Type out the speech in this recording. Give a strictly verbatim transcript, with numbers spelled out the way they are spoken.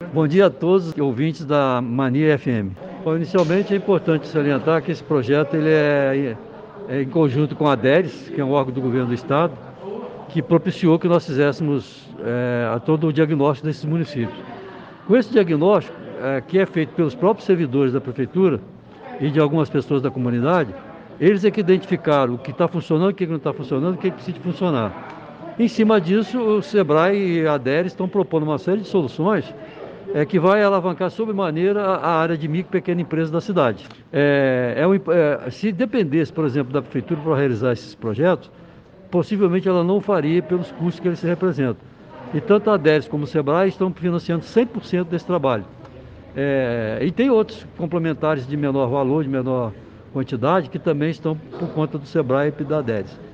Bom dia a todos os ouvintes da Mania F M. Bom, inicialmente é importante salientar que esse projeto ele é, é em conjunto com a DERES, que é um órgão do governo do estado, que propiciou que nós fizéssemos é, a todo o diagnóstico desses municípios. Com esse diagnóstico, é, que é feito pelos próprios servidores da prefeitura e de algumas pessoas da comunidade, eles é que identificaram o que está funcionando, o que não está funcionando, o que precisa funcionar. Em cima disso, o SEBRAE e a DERES estão propondo uma série de soluções é, que vai alavancar sobremaneira a área de micro e pequena empresa da cidade. É, é um, é, se dependesse, por exemplo, da prefeitura para realizar esses projetos, possivelmente ela não faria pelos custos que eles se representam. E tanto a DERES como o SEBRAE estão financiando cem por cento desse trabalho. É, e tem outros complementares de menor valor, de menor quantidade, que também estão por conta do SEBRAE e da DERES.